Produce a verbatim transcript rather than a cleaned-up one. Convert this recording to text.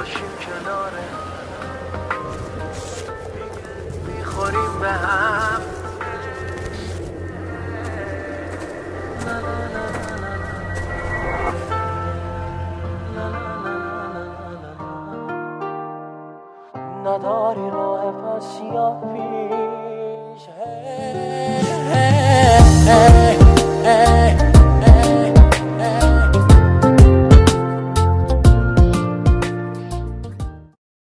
باشیم کناره میخوریم به هم نداری راه پس یا پیش